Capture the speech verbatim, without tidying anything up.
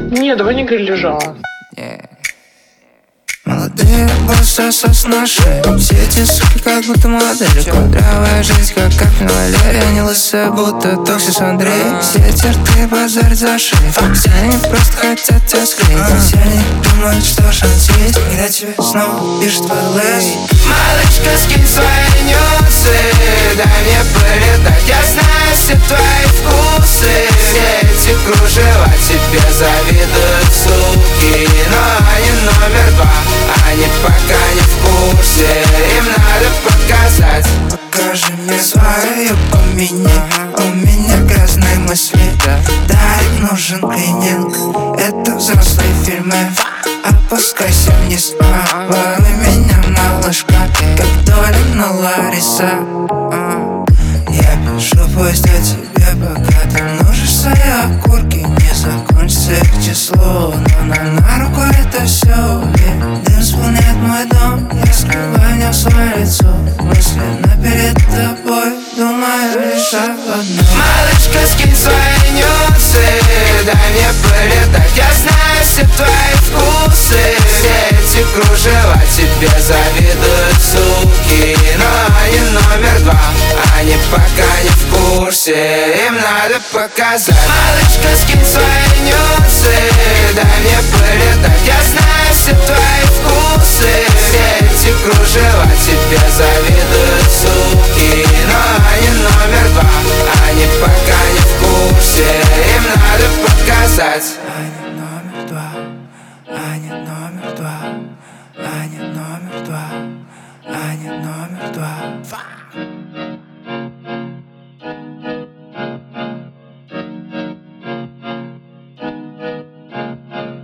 Не, давай не говори лежала. Молодые боссы наши, все эти суки как будто модели. Кудрявая жизнь как капель Валерия, не лысая будто Токсис Андрей. Все эти рты базарят за шею, все они просто хотят тебя склеить. Все они думают, что шанс есть, когда тебе снова пишет твой лес. Малышка, скинь свои нюсы, дай мне полетать. Я знаю все твои вкусы, все эти кружева тебе завидуют, суки. Но они номер два, они пока не в курсе, им надо показать. Покажи мне свою у меня, у меня грязные мысли. Да, им нужен клининг, это взрослые фильмы. Опускайся вниз, а, лови меня, малышка, как Долина Лариса. а. Я пишу пусть о тебе, пока ты множишь свои окурки. Не закончится их число, но ноль на руку это все убей. Дым сполняет мой дом, я скрываю в нем свое лицо. Мысленно перед тобой думаю лишь об одном. Малышка, скинь свои нюсы, дай мне полетать. Я знаю все твои вкусы, все эти кружева тебе завидуют, суки. Но они номер два, они пока не в курсе, им надо показать. Малышка, скинь свои нюсы, дай мне полетать. Я знаю все твои вкусы, все эти кружева тебе завидуют, суки.